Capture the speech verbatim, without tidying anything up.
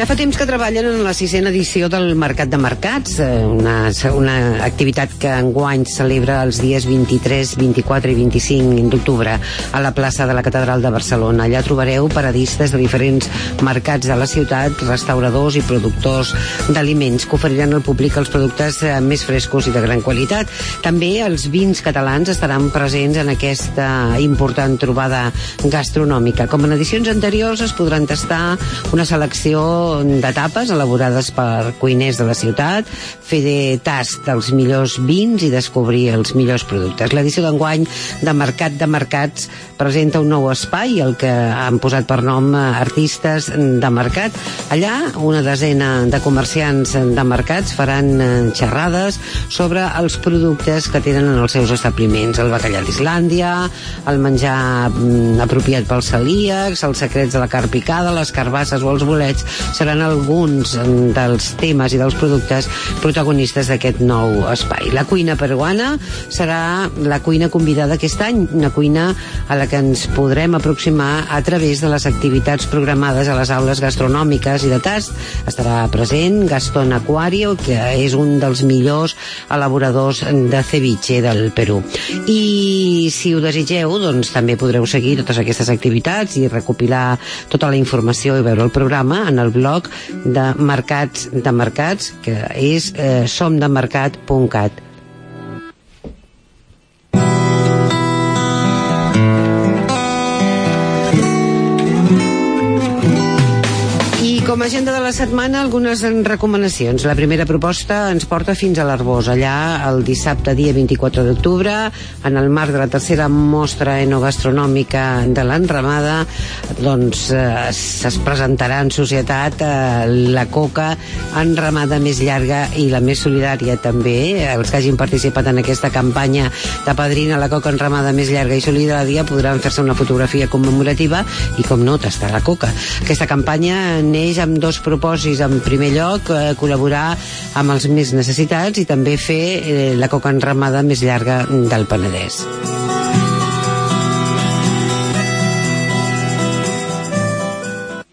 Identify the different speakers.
Speaker 1: fa temps que treballen en la sisena edició del Mercat de Mercats, una, una activitat que enguany celebra els dies vint-i-tres, vint-i-quatre i vint-i-cinc d'octubre a la plaça de la Catedral de Barcelona. Allà trobareu paradistes de diferents mercats de la ciutat, restauradors i productors d'aliments que oferiran al públic els productes més frescos i de gran qualitat. També els vins catalans estaran presents en aquesta important trobada gastronòmica. Com en edicions anteriors es podran tastar una selecció de tapes elaborades per cuiners de la ciutat, fer de tast dels millors vins i descobrir els millors productes. L'edició d'enguany de Mercat de Mercats presenta un nou espai, el que han posat per nom Artistes de Mercat. Allà una desena de comerciants de mercats faran xerrades sobre els productes que tenen en els seus establiments, el bacallà d'Islàndia, el menjar apropiat pels celíacs, els secrets de la carn picada, les carbasses o els bolets seran alguns dels temes i dels productes protagonistes d'aquest nou espai. La cuina peruana serà la cuina convidada aquest any, una cuina a la que ens podrem aproximar a través de les activitats programades a les aules gastronòmiques i de tast. Estarà present Gastón Aquario, que és un dels millors elaboradors de ceviche del Perú. I si ho desitgeu, doncs també podreu seguir totes aquestes activitats i recopilar tota la informació i veure el programa en el blog de Mercats de Mercats, que és eh, somdemercat punt cat. Com a agenda de la setmana, algunes recomanacions. La primera proposta ens porta fins a l'Arboç. Allà, el dissabte, dia vint-i-quatre d'octubre, en el marc de la tercera mostra enogastronòmica de l'Enramada, doncs eh, es presentarà en societat eh, la coca enramada més llarga i la més solidària també. Els que hagin participat en aquesta campanya de padrina la coca enramada més llarga i solidària podran fer-se una fotografia commemorativa i, com no, tastar la coca. Aquesta campanya neix amb dos propòsits. En primer lloc, eh, col·laborar amb els més necessitats i també fer eh, la coca enramada més llarga del Penedès.